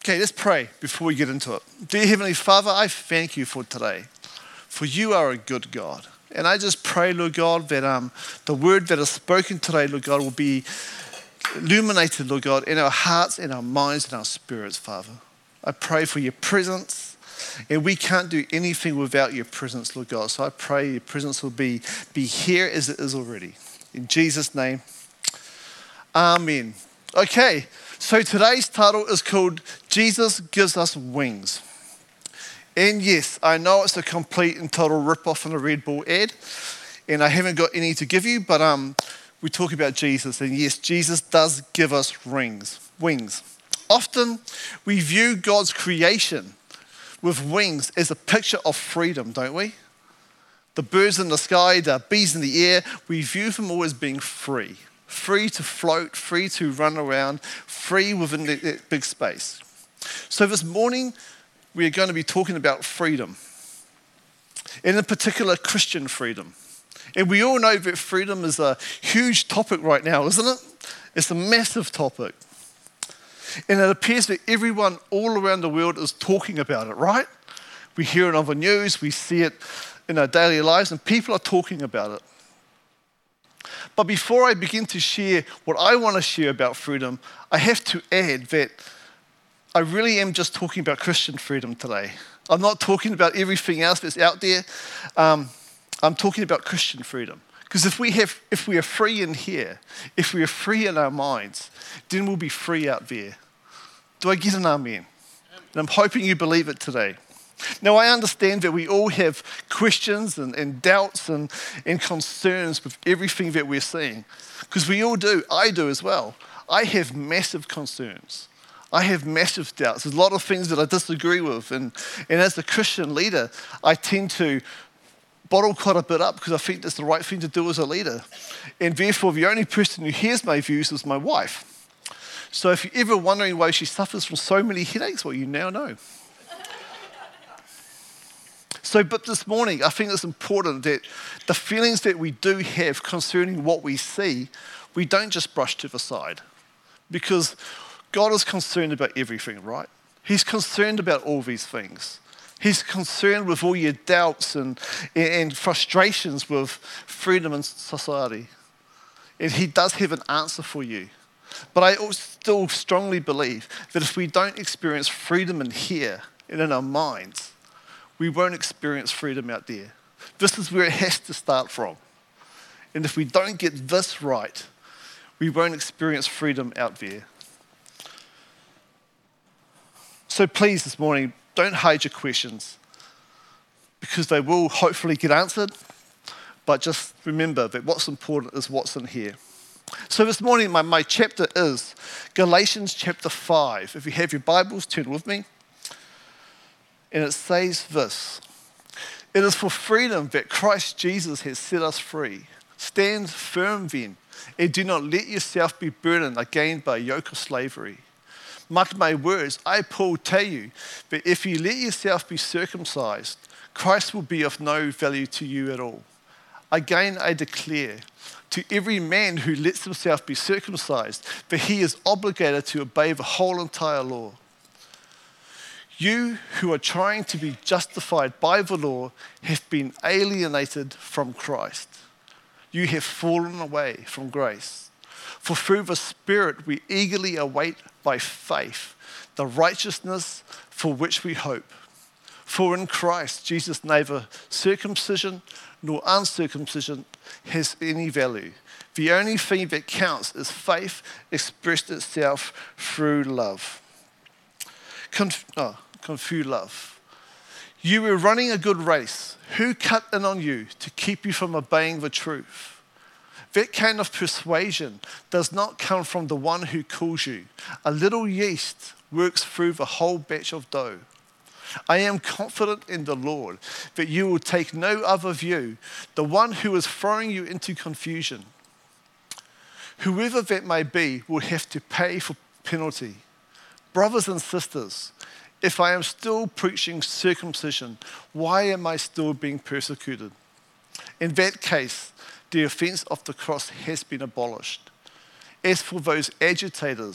Okay, let's pray before we get into it. Dear Heavenly Father, I thank you for today, for you are a good God. And I just pray, Lord God, that the word that is spoken today, Lord God, will be illuminated, Lord God, in our hearts, in our minds, in our spirits, Father. I pray for your presence, and we can't do anything without your presence, Lord God. So I pray your presence will be here as it is already. In Jesus' name, amen. Okay, so today's title is called Jesus Gives Us Wings. And yes, I know it's a complete and total rip-off in a Red Bull ad, and I haven't got any to give you, but we talk about Jesus, and yes, Jesus does give us wings. Often, we view God's creation with wings as a picture of freedom, don't we? The birds in the sky, the bees in the air, we view them all as being free. Free to float, free to run around, free within that big space. So this morning, we are going to be talking about freedom, and in particular, Christian freedom. And we all know that freedom is a huge topic right now, isn't it? It's a massive topic. And it appears that everyone all around the world is talking about it, right? We hear it on the news, we see it in our daily lives, and people are talking about it. But before I begin to share what I want to share about freedom, I have to add that I really am just talking about Christian freedom today. I'm not talking about everything else that's out there. I'm talking about Christian freedom. Because if we are free in here, if we are free in our minds, then we'll be free out there. Do I get an amen? And I'm hoping you believe it today. Now, I understand that we all have questions and doubts and concerns with everything that we're seeing. Because we all do. I do as well. I have massive concerns. I have massive doubts. There's a lot of things that I disagree with. And as a Christian leader, I tend to bottle quite a bit up because I think that's the right thing to do as a leader. And therefore, the only person who hears my views is my wife. So if you're ever wondering why she suffers from so many headaches, well, you now know. But this morning, I think it's important that the feelings that we do have concerning what we see, we don't just brush to the side. Because God is concerned about everything, right? He's concerned about all these things. He's concerned with all your doubts and frustrations with freedom in society. And he does have an answer for you. But I still strongly believe that if we don't experience freedom in here and in our minds, we won't experience freedom out there. This is where it has to start from. And if we don't get this right, we won't experience freedom out there. So please this morning, don't hide your questions because they will hopefully get answered. But just remember that what's important is what's in here. So this morning, my chapter is Galatians chapter 5. If you have your Bibles, turn with me. And it says this: "It is for freedom that Christ Jesus has set us free. Stand firm then, and do not let yourself be burdened again by a yoke of slavery. Mark my words, I, Paul, tell you that if you let yourself be circumcised, Christ will be of no value to you at all. Again, I declare to every man who lets himself be circumcised that he is obligated to obey the whole entire law. You who are trying to be justified by the law have been alienated from Christ. You have fallen away from grace. For through the Spirit we eagerly await by faith the righteousness for which we hope. For in Christ Jesus neither circumcision nor uncircumcision has any value. The only thing that counts is faith expressed itself through love." Through love. "You were running a good race. Who cut in on you to keep you from obeying the truth? That kind of persuasion does not come from the one who calls you. A little yeast works through the whole batch of dough. I am confident in the Lord that you will take no other view, the one who is throwing you into confusion. Whoever that may be will have to pay for penalty. Brothers and sisters, if I am still preaching circumcision, why am I still being persecuted? In that case, the offense of the cross has been abolished. As for those agitators,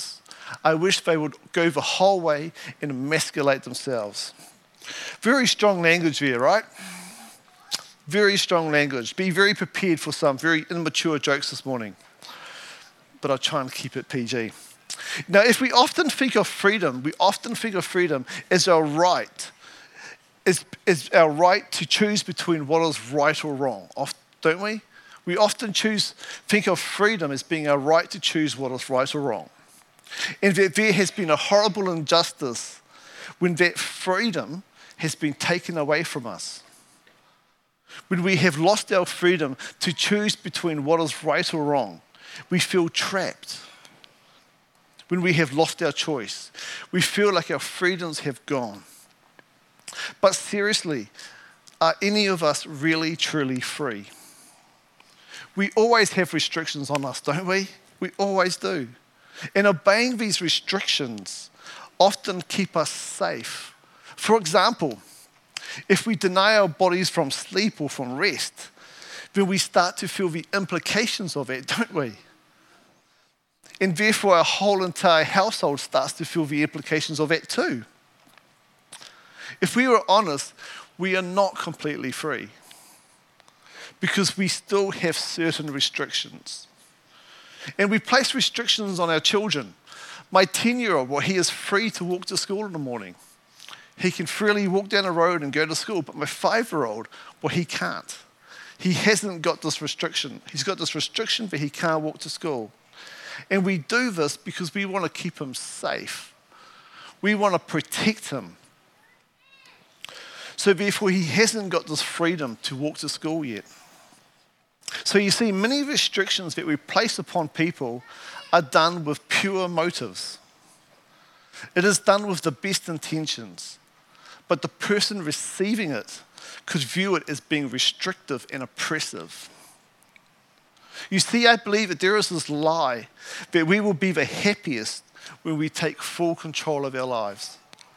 I wish they would go the whole way and emasculate themselves. Very strong language there, right? Very strong language. Be very prepared for some very immature jokes this morning. But I'll try and keep it PG. Now, if we often think of freedom, as our right, is our right to choose between what is right or wrong, don't we? We often think of freedom as being our right to choose what is right or wrong. And that there has been a horrible injustice when that freedom has been taken away from us. When we have lost our freedom to choose between what is right or wrong, we feel trapped. When we have lost our choice, we feel like our freedoms have gone. But seriously, are any of us really, truly free? We always have restrictions on us, don't we? We always do. And obeying these restrictions often keep us safe. For example, if we deny our bodies from sleep or from rest, then we start to feel the implications of it, don't we? And therefore our whole entire household starts to feel the implications of it too. If we were honest, we are not completely free because we still have certain restrictions. And we place restrictions on our children. My 10-year-old, well, he is free to walk to school in the morning. He can freely walk down the road and go to school, but my 5-year-old, well, he can't. He hasn't got this restriction. He's got this restriction that he can't walk to school. And we do this because we want to keep him safe. We want to protect him. So therefore, he hasn't got this freedom to walk to school yet. So you see, many restrictions that we place upon people are done with pure motives. It is done with the best intentions, but the person receiving it could view it as being restrictive and oppressive. You see, I believe that there is this lie that we will be the happiest when we take full control of our lives.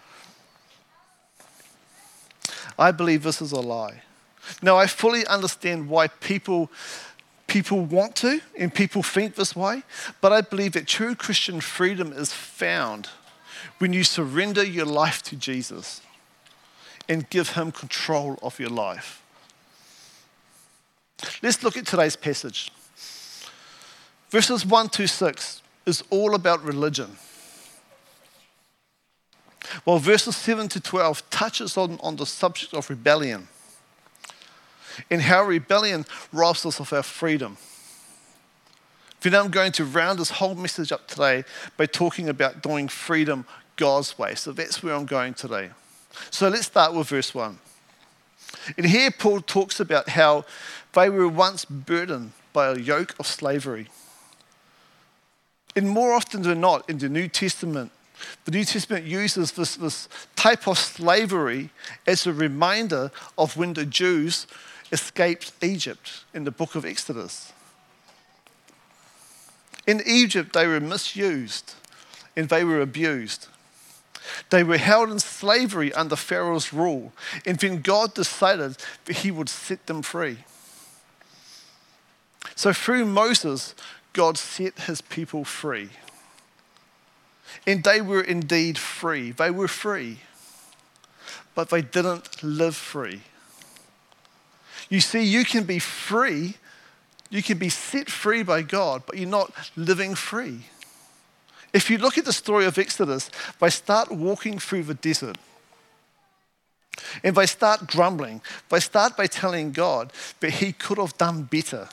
I believe this is a lie. Now, I fully understand why people want to and people think this way, but I believe that true Christian freedom is found when you surrender your life to Jesus and give him control of your life. Let's look at today's passage. Verses 1-6 is all about religion, while verses 7-12 touches on the subject of rebellion and how rebellion robs us of our freedom. Then I'm going to round this whole message up today by talking about doing freedom God's way. So that's where I'm going today. So let's start with verse 1. And here Paul talks about how they were once burdened by a yoke of slavery. And more often than not in the New Testament uses this type of slavery as a reminder of when the Jews escaped Egypt in the book of Exodus. In Egypt, they were misused and they were abused. They were held in slavery under Pharaoh's rule, and then God decided that he would set them free. So through Moses, God set his people free. And they were indeed free. They were free, but they didn't live free. You see, you can be free, you can be set free by God, but you're not living free. If you look at the story of Exodus, they start walking through the desert. And they start grumbling. They start by telling God that he could have done better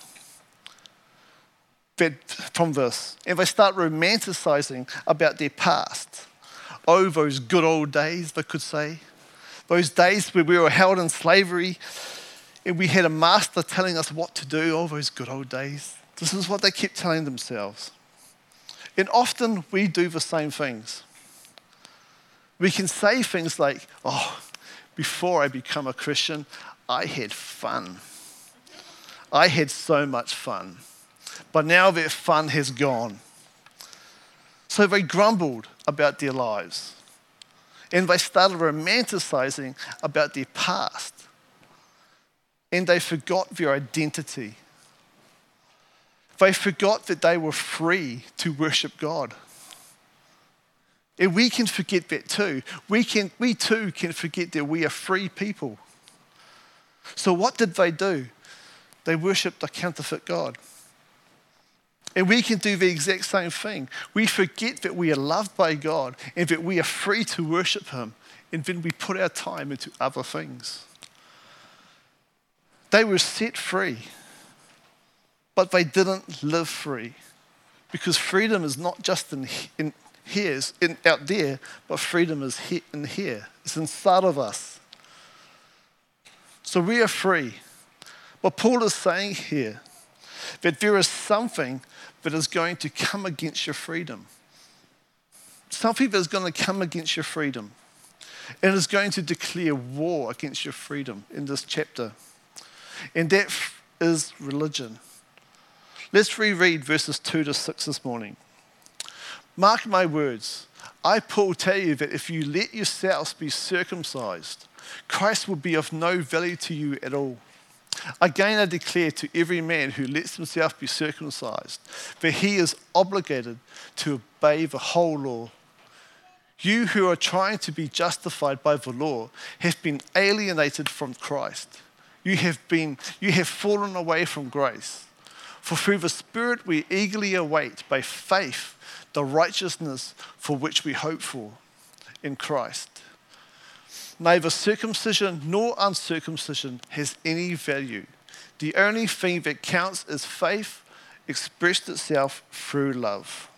from this. And they start romanticizing about their past. Oh, those good old days, they could say. Those days where we were held in slavery and we had a master telling us what to do. Oh, those good old days. This is what they kept telling themselves. And often we do the same things. We can say things like, oh, before I become a Christian, I had fun. I had so much fun. But now that fun has gone. So they grumbled about their lives. And they started romanticizing about their past. And they forgot their identity. They forgot that they were free to worship God. And we can forget that too. We too can forget that we are free people. So what did they do? They worshipped a counterfeit God. And we can do the exact same thing. We forget that we are loved by God and that we are free to worship him. And then we put our time into other things. They were set free, but they didn't live free. Because freedom is not just out there, but freedom is in here. It's inside of us. So we are free. But Paul is saying here that there is something that is going to come against your freedom. Something that is going to come against your freedom. And is going to declare war against your freedom in this chapter. And that is religion. Let's reread verses 2 to 6 this morning. Mark my words. I, Paul, tell you that if you let yourselves be circumcised, Christ will be of no value to you at all. Again, I declare to every man who lets himself be circumcised that he is obligated to obey the whole law. You who are trying to be justified by the law have been alienated from Christ. You have fallen away from grace. For through the Spirit we eagerly await by faith the righteousness for which we hope for in Christ. Neither circumcision nor uncircumcision has any value. The only thing that counts is faith expressed itself through love.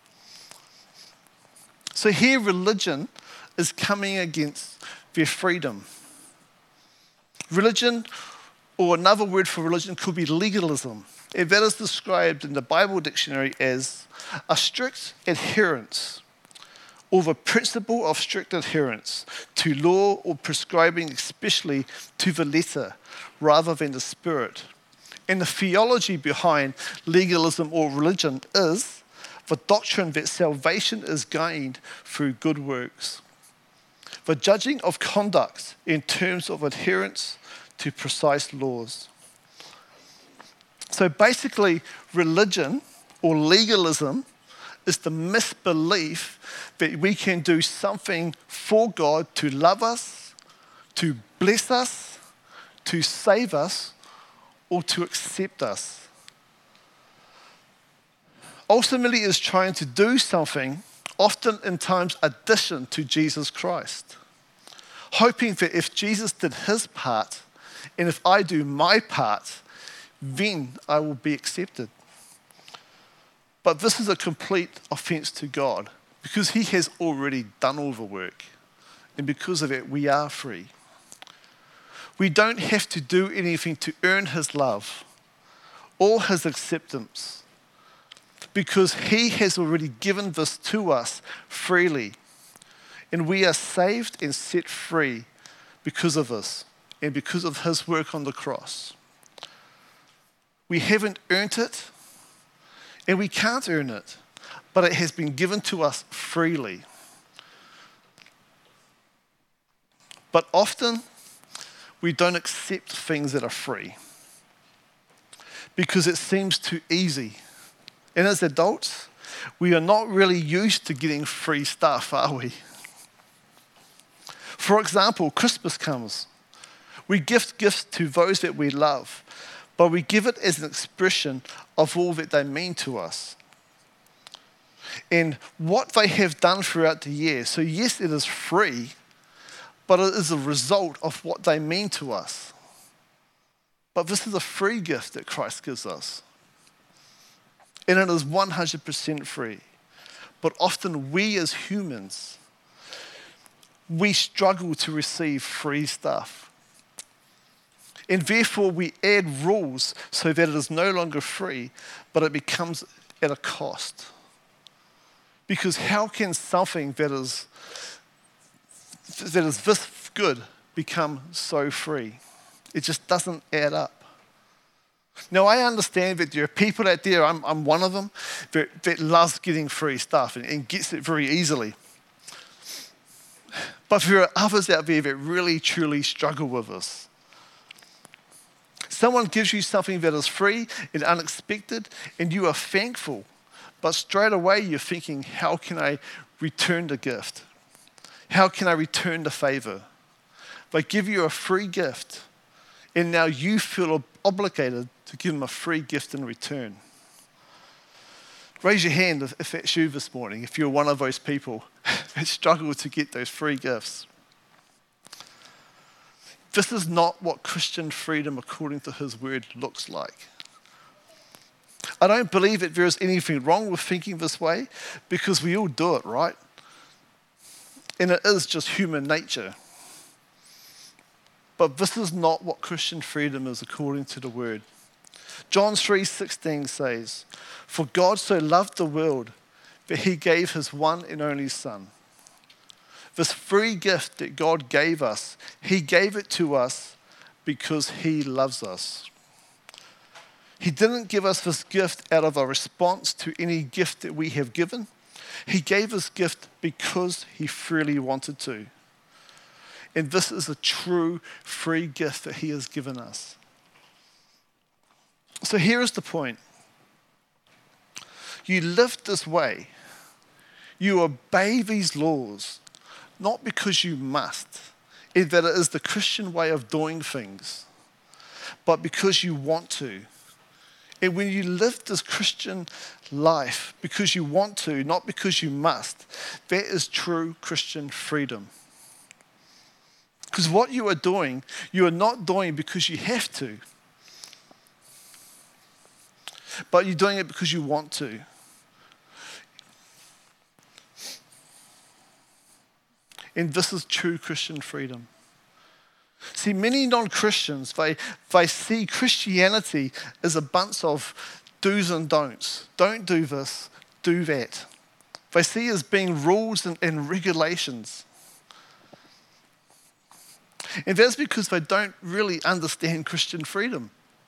So here religion is coming against their freedom. Religion, or another word for religion, could be legalism. And that is described in the Bible dictionary as a strict adherence, or the principle of strict adherence to law or prescribing especially to the letter rather than the spirit. And the theology behind legalism or religion is the doctrine that salvation is gained through good works. The judging of conduct in terms of adherence to precise laws. So basically, religion or legalism is the misbelief that we can do something for God to love us, to bless us, to save us, or to accept us. Ultimately, it is trying to do something, often in times addition to Jesus Christ. Hoping that if Jesus did his part, and if I do my part, then I will be accepted. But this is a complete offense to God because he has already done all the work. And because of it, we are free. We don't have to do anything to earn his love or his acceptance because he has already given this to us freely. And we are saved and set free because of this and because of his work on the cross. We haven't earned it, and we can't earn it, but it has been given to us freely. But often, we don't accept things that are free because it seems too easy. And as adults, we are not really used to getting free stuff, are we? For example, Christmas comes. We gift gifts to those that we love, but we give it as an expression of all that they mean to us and what they have done throughout the year. So yes, it is free, but it is a result of what they mean to us. But this is a free gift that Christ gives us. And it is 100% free. But often we as humans, we struggle to receive free stuff. And therefore we add rules so that it is no longer free, but it becomes at a cost. Because how can something that is this good become so free? It just doesn't add up. Now I understand that there are people out there, I'm one of them, that loves getting free stuff and gets it very easily. But there are others out there that really truly struggle with this. Someone gives you something that is free and unexpected, and you are thankful. But straight away, you're thinking, how can I return the gift? How can I return the favor? If I give you a free gift, and now you feel obligated to give them a free gift in return. Raise your hand if that's you this morning, if you're one of those people that struggle to get those free gifts. This is not what Christian freedom according to his word looks like. I don't believe that there is anything wrong with thinking this way, because we all do it, right? And it is just human nature. But this is not what Christian freedom is according to the word. John 3:16 says, "For God so loved the world that he gave his one and only Son." This free gift that God gave us, he gave it to us because he loves us. He didn't give us this gift out of a response to any gift that we have given. He gave this gift because he freely wanted to. And this is a true free gift that he has given us. So here is the point. You live this way. You obey these laws, not because you must, and that it is the Christian way of doing things, but because you want to. And when you live this Christian life because you want to, not because you must, that is true Christian freedom. Because what you are not doing because you have to, but you're doing it because you want to. And this is true Christian freedom. See, many non-Christians, they see Christianity as a bunch of do's and don'ts. Don't do this, do that. They see it as being rules and regulations. And that's because they don't really understand Christian freedom.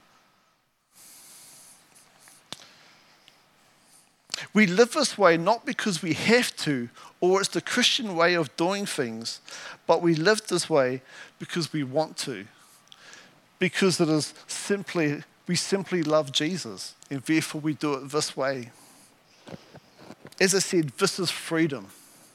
We live this way not because we have to, or it's the Christian way of doing things, but we live this way because we want to. Because it is we simply love Jesus, and therefore we do it this way. As I said, this is freedom.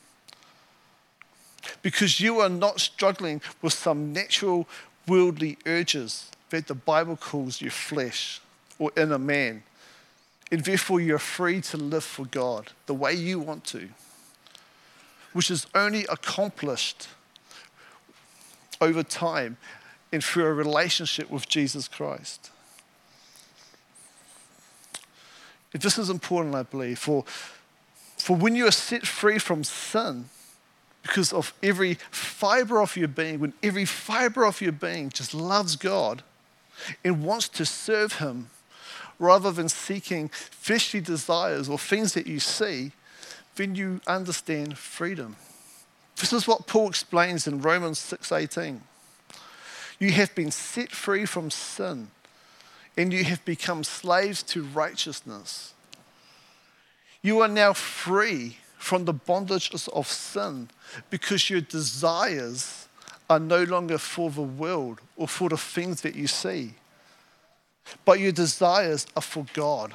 Because you are not struggling with some natural worldly urges that the Bible calls your flesh or inner man. And therefore you're free to live for God the way you want to, which is only accomplished over time and through a relationship with Jesus Christ. This is important, I believe, for when you are set free from sin, because of every fiber of your being, when every fiber of your being just loves God and wants to serve him, rather than seeking fleshly desires or things that you see, then you understand freedom. This is what Paul explains in Romans 6:18. You have been set free from sin, and you have become slaves to righteousness. You are now free from the bondage of sin because your desires are no longer for the world or for the things that you see, but your desires are for God.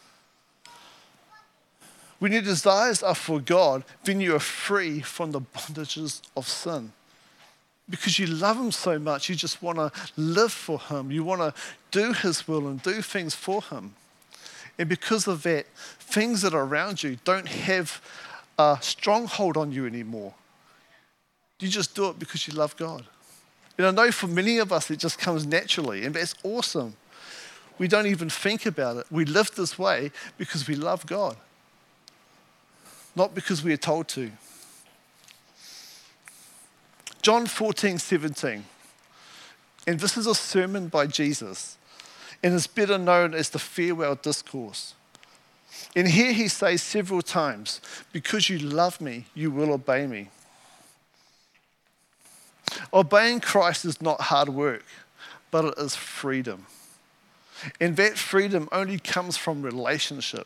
When your desires are for God, then you are free from the bondages of sin. Because you love him so much, you just want to live for him. You want to do his will and do things for him. And because of that, things that are around you don't have a stronghold on you anymore. You just do it because you love God. And I know for many of us, it just comes naturally, and that's awesome. We don't even think about it. We live this way because we love God, not because we are told to. John 14:17, and this is a sermon by Jesus, and is better known as the farewell discourse. And here he says several times, because you love me, you will obey me. Obeying Christ is not hard work, but it is freedom. And that freedom only comes from relationship.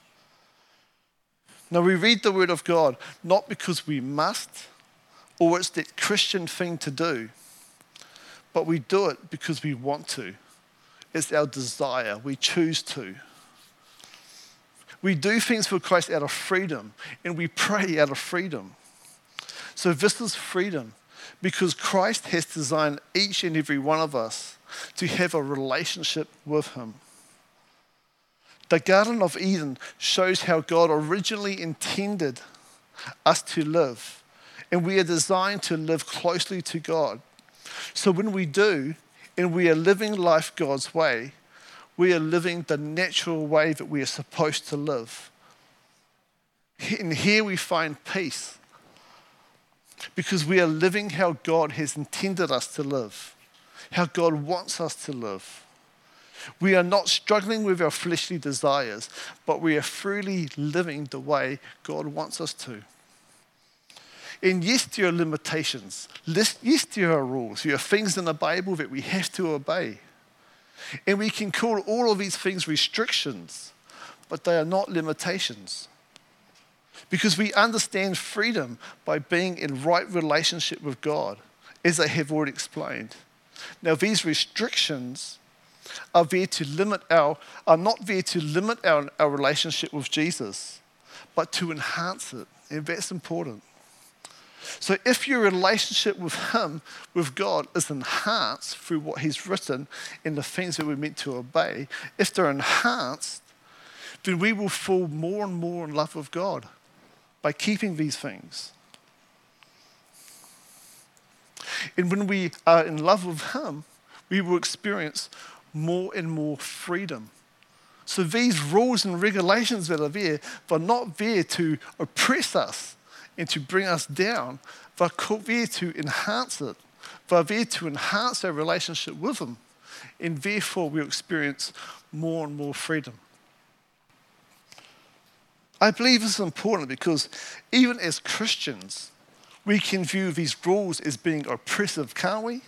Now we read the word of God not because we must, or it's that Christian thing to do, but we do it because we want to. It's our desire. We choose to. We do things for Christ out of freedom, and we pray out of freedom. So this is freedom, because Christ has designed each and every one of us to have a relationship with him. The Garden of Eden shows how God originally intended us to live, and we are designed to live closely to God. So when we do, and we are living life God's way, we are living the natural way that we are supposed to live. And here we find peace, because we are living how God has intended us to live, how God wants us to live. We are not struggling with our fleshly desires, but we are freely living the way God wants us to. And yes, there are limitations. Yes, there are rules. There are things in the Bible that we have to obey. And we can call all of these things restrictions, but they are not limitations. Because we understand freedom by being in right relationship with God, as I have already explained. Now, these restrictions are not there to limit our relationship with Jesus, but to enhance it. And that's important. So if your relationship with him, with God, is enhanced through what he's written and the things that we're meant to obey, if they're enhanced, then we will fall more and more in love with God by keeping these things. And when we are in love with him, we will experience more and more freedom. So these rules and regulations that are there, they're not there to oppress us and to bring us down. They're there to enhance it. They're there to enhance our relationship with him. And therefore we'll experience more and more freedom. I believe this is important because even as Christians, we can view these rules as being oppressive, can't we?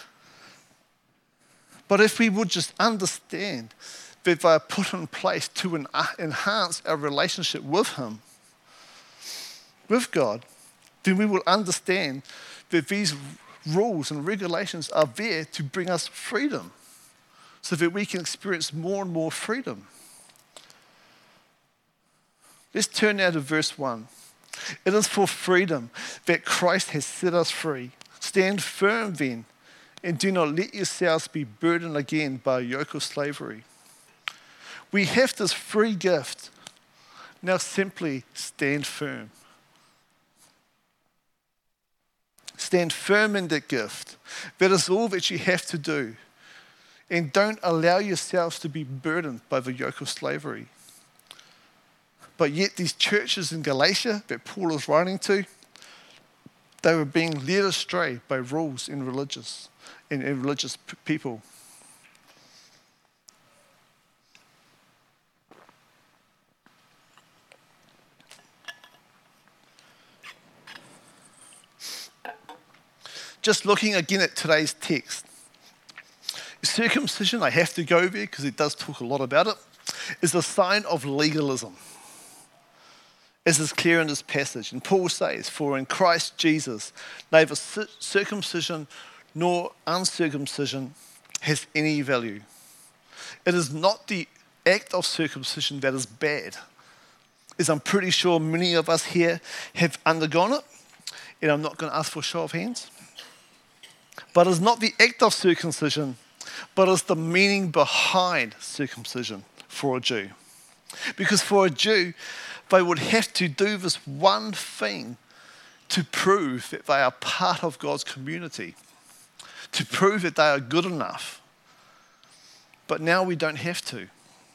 But if we would just understand that they are put in place to enhance our relationship with him, with God, then we will understand that these rules and regulations are there to bring us freedom so that we can experience more and more freedom. Let's turn now to verse 1. It is for freedom that Christ has set us free. Stand firm then, and do not let yourselves be burdened again by a yoke of slavery. We have this free gift. Now simply stand firm. Stand firm in that gift. That is all that you have to do. And don't allow yourselves to be burdened by the yoke of slavery. But yet these churches in Galatia that Paul is writing to, they were being led astray by rules and religious people. Just looking again at today's text, circumcision, I have to go there because it does talk a lot about it, is a sign of legalism, as is clear in this passage. And Paul says, for in Christ Jesus, neither circumcision nor uncircumcision has any value. It is not the act of circumcision that is bad, as I'm pretty sure many of us here have undergone it, and I'm not going to ask for a show of hands. But it's not the act of circumcision, but it's the meaning behind circumcision for a Jew. Because for a Jew, they would have to do this one thing to prove that they are part of God's community, to prove that they are good enough. But now we don't have to.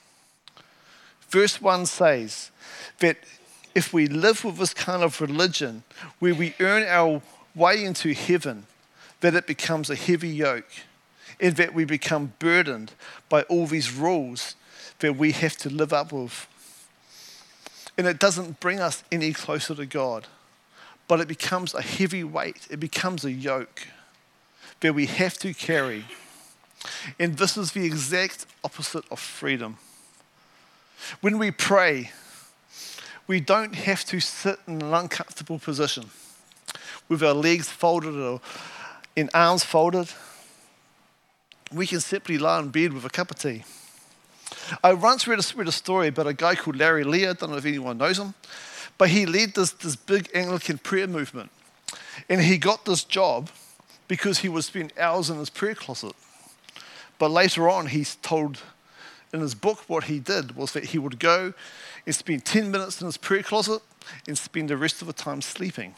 Verse 1 says that if we live with this kind of religion where we earn our way into heaven, that it becomes a heavy yoke and that we become burdened by all these rules that we have to live up with. And it doesn't bring us any closer to God, but it becomes a heavy weight. It becomes a yoke that we have to carry. And this is the exact opposite of freedom. When we pray, we don't have to sit in an uncomfortable position with our legs folded or in arms folded. We can simply lie in bed with a cup of tea. I once read a story about a guy called Larry Lear. I don't know if anyone knows him, but he led this big Anglican prayer movement. And he got this job because he would spend hours in his prayer closet. But later on, he's told in his book what he did was that he would go and spend 10 minutes in his prayer closet and spend the rest of the time sleeping.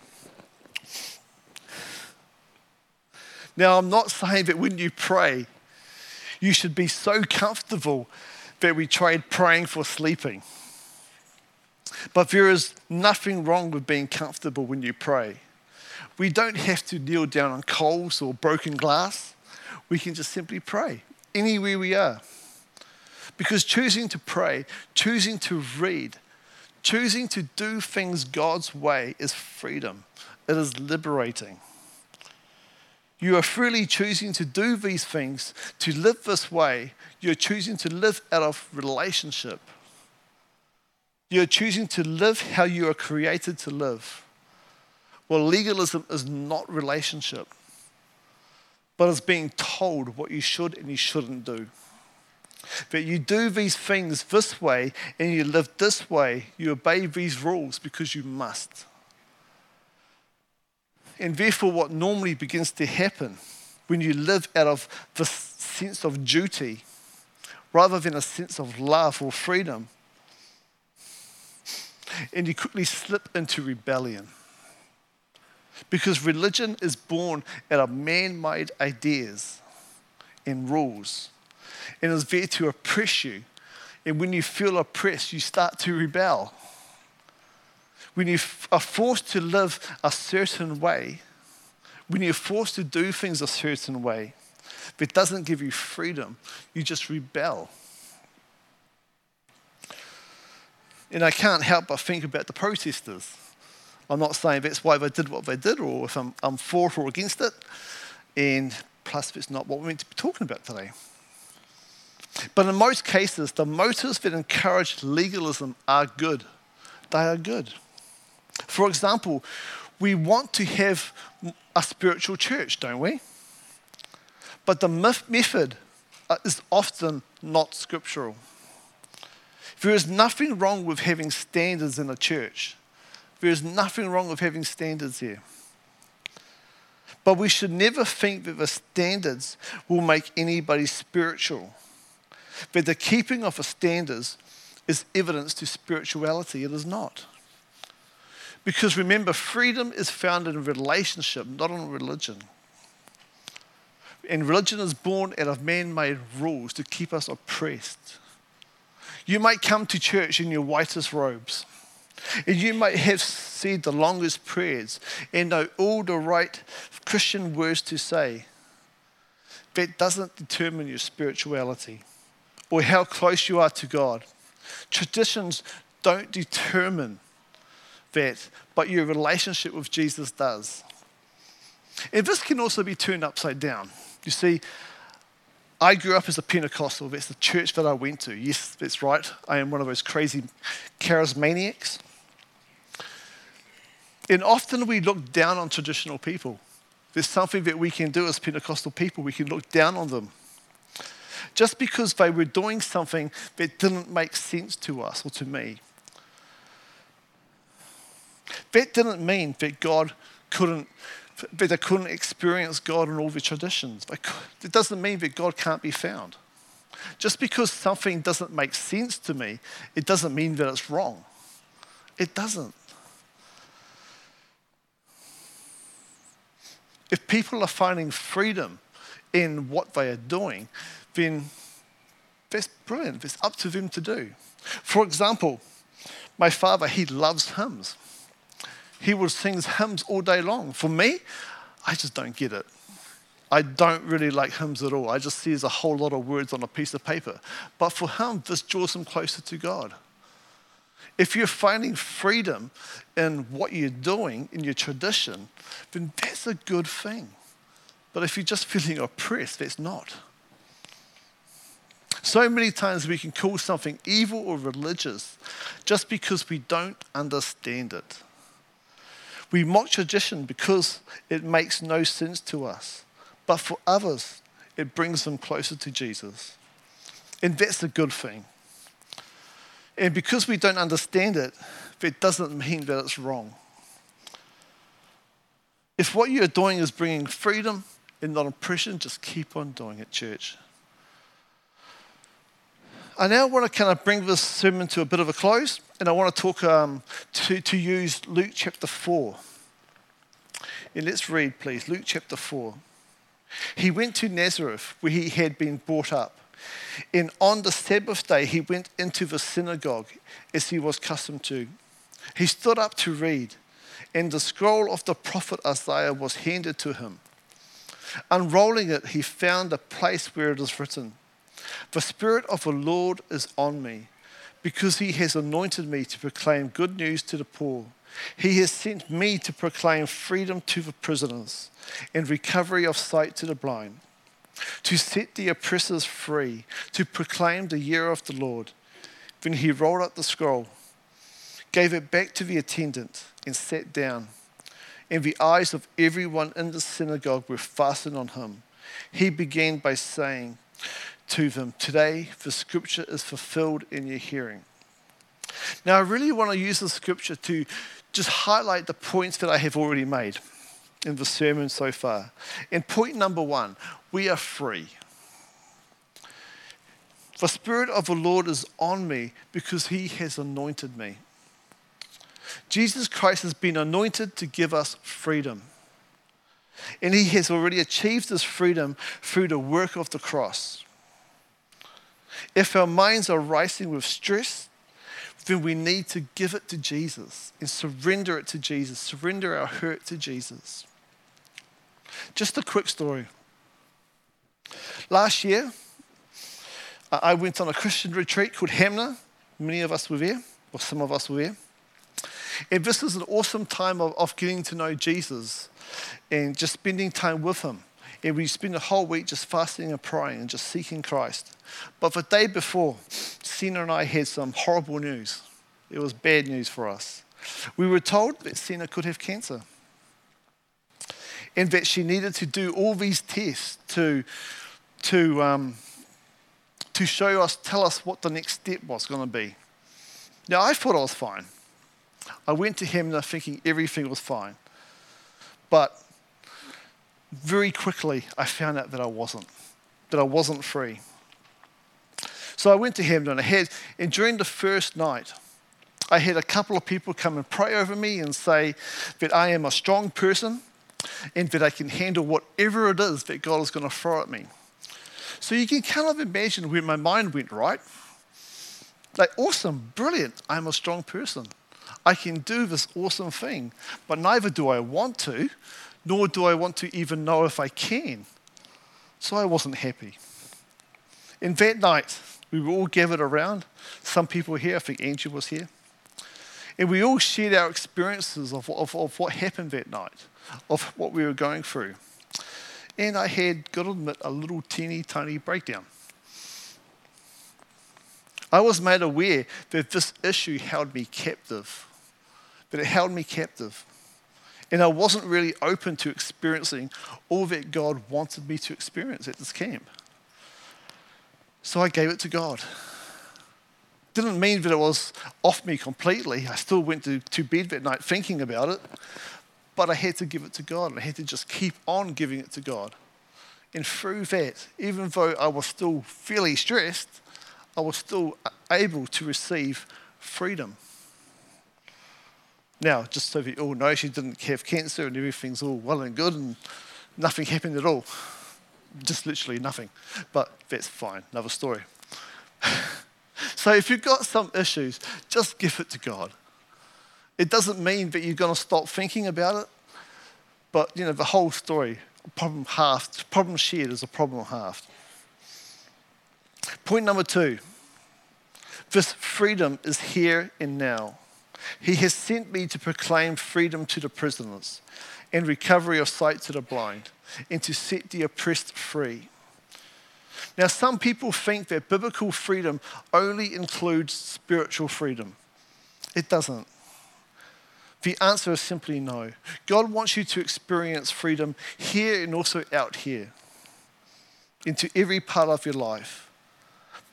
Now, I'm not saying that when you pray, you should be so comfortable that we trade praying for sleeping. But there is nothing wrong with being comfortable when you pray. We don't have to kneel down on coals or broken glass. We can just simply pray anywhere we are. Because choosing to pray, choosing to read, choosing to do things God's way is freedom. It is liberating. You are freely choosing to do these things, to live this way. You're choosing to live out of relationship. You're choosing to live how you are created to live. Well, legalism is not relationship, but it's being told what you should and you shouldn't do. That you do these things this way and you live this way, you obey these rules because you must. And therefore, what normally begins to happen when you live out of this sense of duty rather than a sense of love or freedom, and you quickly slip into rebellion. Because religion is born out of man-made ideas and rules, and is there to oppress you. And when you feel oppressed, you start to rebel. When you are forced to live a certain way, when you're forced to do things a certain way, if it doesn't give you freedom, you just rebel. And I can't help but think about the protesters. I'm not saying that's why they did what they did, or if I'm for or against it. And plus, it's not what we're meant to be talking about today. But in most cases, the motives that encourage legalism are good. They are good. For example, we want to have a spiritual church, don't we? But the method is often not scriptural. There is nothing wrong with having standards in a church. There is nothing wrong with having standards here. But we should never think that the standards will make anybody spiritual. That the keeping of the standards is evidence to spirituality. It is not. Because remember, freedom is found in relationship, not in religion. And religion is born out of man-made rules to keep us oppressed. You might come to church in your whitest robes, and you might have said the longest prayers and know all the right Christian words to say. That doesn't determine your spirituality or how close you are to God. Traditions don't determine that, but your relationship with Jesus does. And this can also be turned upside down. You see, I grew up as a Pentecostal. That's the church that I went to. Yes, that's right. I am one of those crazy charismaniacs. And often we look down on traditional people. There's something that we can do as Pentecostal people. We can look down on them. Just because they were doing something that didn't make sense to us or to me. That didn't mean that they couldn't experience God in all the traditions. It doesn't mean that God can't be found. Just because something doesn't make sense to me, it doesn't mean that it's wrong. It doesn't. If people are finding freedom in what they are doing, then that's brilliant. It's up to them to do. For example, my father, he loves hymns. He will sing hymns all day long. For me, I just don't get it. I don't really like hymns at all. I just see there's a whole lot of words on a piece of paper. But for him, this draws him closer to God. If you're finding freedom in what you're doing, in your tradition, then that's a good thing. But if you're just feeling oppressed, that's not. So many times we can call something evil or religious just because we don't understand it. We mock tradition because it makes no sense to us. But for others, it brings them closer to Jesus. And that's a good thing. And because we don't understand it, that doesn't mean that it's wrong. If what you're doing is bringing freedom and not oppression, just keep on doing it, church. I now want to kind of bring this sermon to a bit of a close, and I want to talk to use Luke chapter 4. And let's read, please, Luke chapter 4. He went to Nazareth, where he had been brought up. And on the Sabbath day, he went into the synagogue, as he was accustomed to. He stood up to read, and the scroll of the prophet Isaiah was handed to him. Unrolling it, he found a place where it is written, "The Spirit of the Lord is on me, because he has anointed me to proclaim good news to the poor. He has sent me to proclaim freedom to the prisoners and recovery of sight to the blind, to set the oppressors free, to proclaim the year of the Lord." Then he rolled up the scroll, gave it back to the attendant, and sat down. And the eyes of everyone in the synagogue were fastened on him. He began by saying to them, "Today the scripture is fulfilled in your hearing." Now I really want to use the scripture to just highlight the points that I have already made in the sermon so far. And point number one, we are free. The Spirit of the Lord is on me because he has anointed me. Jesus Christ has been anointed to give us freedom. And he has already achieved this freedom through the work of the cross. If our minds are racing with stress, then we need to give it to Jesus and surrender it to Jesus, surrender our hurt to Jesus. Just a quick story. Last year, I went on a Christian retreat called Hamner. Many of us were there, or some of us were there. And this was an awesome time of getting to know Jesus and just spending time with him. And we spent a whole week just fasting and praying and just seeking Christ. But the day before, Sina and I had some horrible news. It was bad news for us. We were told that Sina could have cancer and that she needed to do all these tests to show us, tell us what the next step was going to be. Now, I thought I was fine. I went to him thinking everything was fine. But very quickly, I found out that I wasn't free. So I went to him and during the first night, I had a couple of people come and pray over me and say that I am a strong person and that I can handle whatever it is that God is going to throw at me. So you can kind of imagine where my mind went, right? Like, awesome, brilliant, I'm a strong person. I can do this awesome thing, but neither do I want to, nor do I want to even know if I can. So I wasn't happy. And that night, we were all gathered around. Some people here, I think Andrew was here. And we all shared our experiences of what happened that night, of what we were going through. And I had, got to admit, a little teeny tiny breakdown. I was made aware that this issue held me captive, that it held me captive. And I wasn't really open to experiencing all that God wanted me to experience at this camp. So I gave it to God. Didn't mean that it was off me completely. I still went to bed that night thinking about it, but I had to give it to God, and I had to just keep on giving it to God. And through that, even though I was still fairly stressed, I was still able to receive freedom. Now, just so you all know, she didn't have cancer and everything's all well and good and nothing happened at all. Just literally nothing. But that's fine, another story. So if you've got some issues, just give it to God. It doesn't mean that you're going to stop thinking about it, but the whole story, problem halved, problem shared is a problem halved. Point number 2, this freedom is here and now. He has sent me to proclaim freedom to the prisoners and recovery of sight to the blind and to set the oppressed free. Now, some people think that biblical freedom only includes spiritual freedom. It doesn't. The answer is simply no. God wants you to experience freedom here and also out here, into every part of your life.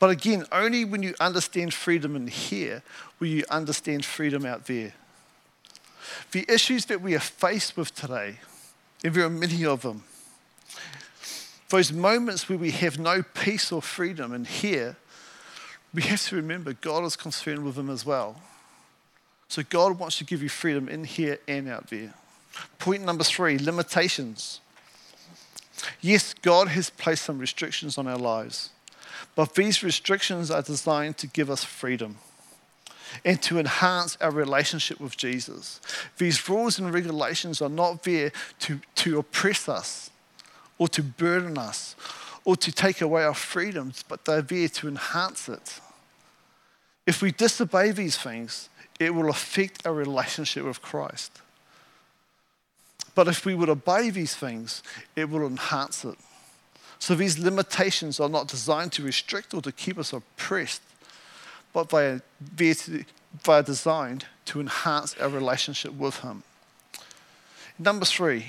But again, only when you understand freedom in here will you understand freedom out there. The issues that we are faced with today, and there are many of them, those moments where we have no peace or freedom in here, we have to remember God is concerned with them as well. So God wants to give you freedom in here and out there. Point number 3, limitations. Yes, God has placed some restrictions on our lives, but these restrictions are designed to give us freedom and to enhance our relationship with Jesus. These rules and regulations are not there to oppress us or to burden us or to take away our freedoms, but they're there to enhance it. If we disobey these things, it will affect our relationship with Christ. But if we would obey these things, it will enhance it. So these limitations are not designed to restrict or to keep us oppressed, but they are designed to enhance our relationship with Him. Number 4,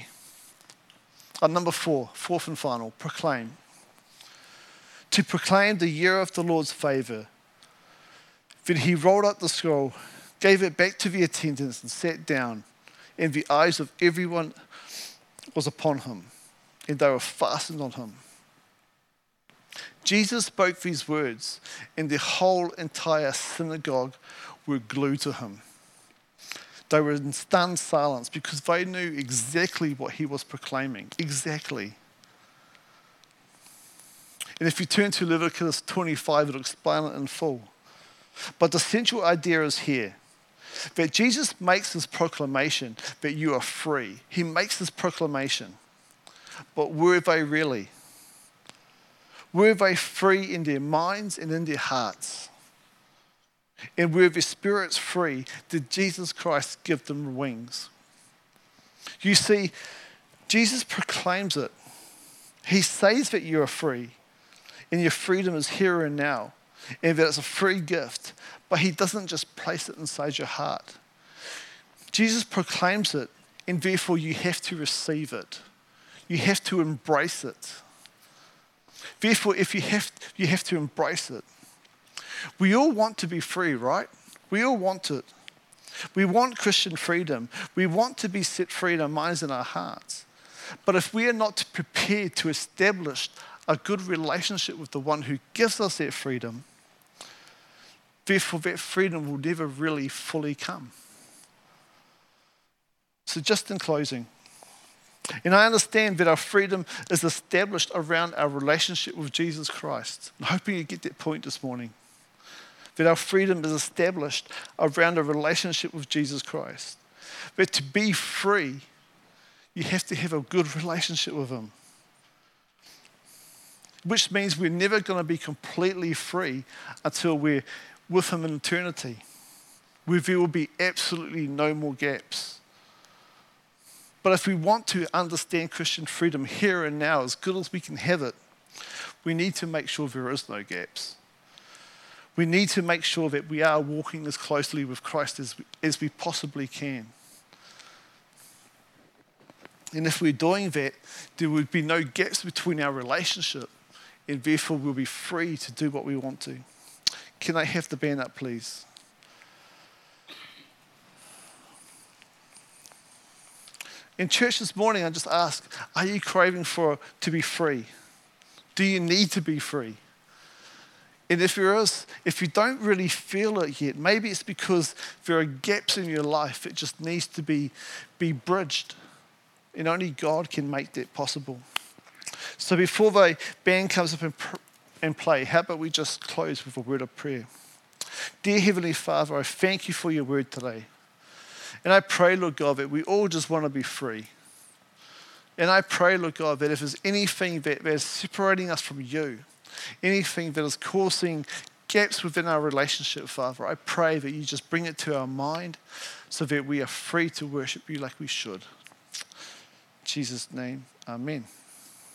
fourth and final, proclaim. To proclaim the year of the Lord's favor. Then he rolled up the scroll, gave it back to the attendants, and sat down. And the eyes of everyone was upon him, and they were fastened on him. Jesus spoke these words, and the whole entire synagogue were glued to him. They were in stunned silence because they knew exactly what he was proclaiming. Exactly. And if you turn to Leviticus 25, it'll explain it in full. But the central idea is here, that Jesus makes this proclamation that you are free. He makes this proclamation. But were they really? Were they free in their minds and in their hearts? And were their spirits free? Did Jesus Christ give them wings? You see, Jesus proclaims it. He says that you are free, and your freedom is here and now, and that it's a free gift, but he doesn't just place it inside your heart. Jesus proclaims it, and therefore you have to receive it. You have to embrace it. Therefore, if you have to embrace it. We all want to be free, right? We all want it. We want Christian freedom. We want to be set free in our minds and our hearts. But if we are not prepared to establish a good relationship with the one who gives us that freedom, therefore that freedom will never really fully come. So just in closing, and I understand that our freedom is established around our relationship with Jesus Christ. I'm hoping you get that point this morning. That our freedom is established around a relationship with Jesus Christ. That to be free, you have to have a good relationship with Him. Which means we're never going to be completely free until we're with Him in eternity, where there will be absolutely no more gaps. But if we want to understand Christian freedom here and now, as good as we can have it, we need to make sure there is no gaps. We need to make sure that we are walking as closely with Christ as we possibly can. And if we're doing that, there would be no gaps between our relationship, and therefore we'll be free to do what we want to. Can I have the band up, please? In church this morning, I just ask, are you craving to be free? Do you need to be free? And if you don't really feel it yet, maybe it's because there are gaps in your life that just needs to be bridged. And only God can make that possible. So before the band comes up and play, how about we just close with a word of prayer? Dear Heavenly Father, I thank you for your word today. And I pray, Lord God, that we all just want to be free. And I pray, Lord God, that if there's anything that is separating us from you, anything that is causing gaps within our relationship, Father, I pray that you just bring it to our mind so that we are free to worship you like we should. In Jesus' name, amen.